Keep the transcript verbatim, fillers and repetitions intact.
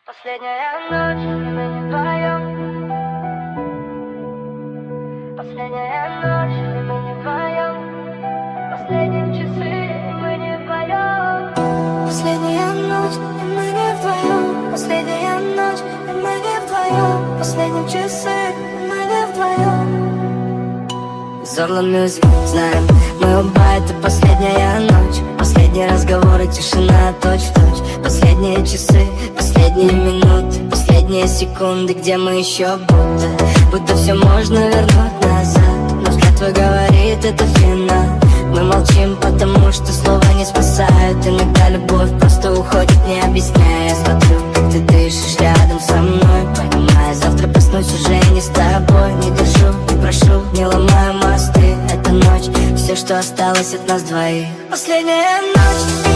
Последняя ночь, и мы не вдвоем. Последняя ночь, и мы не вдвоем. Последние часы, и мы не вдвоем. Последняя ночь, и мы не вдвоем. Последняя ночь, и мы не вдвоем. Последние часы, и мы не вдвоем. Зорла Music, знаем, мы оба это последняя ночь. Последние разговоры, тишина точь-в-точь. Последние часы, последние минуты, последние секунды, где мы еще будто Будто все можно вернуть назад, но взгляд твой говорит, это финал. Мы молчим, потому что слова не спасают. Иногда любовь просто уходит, не объясняя. Я смотрю, как ты дышишь рядом со мной, понимая, завтра проснусь уже не с тобой. Не держу, не прошу, не ломаю мосты. Эта ночь, все, что осталось от нас двоих. Последняя ночь.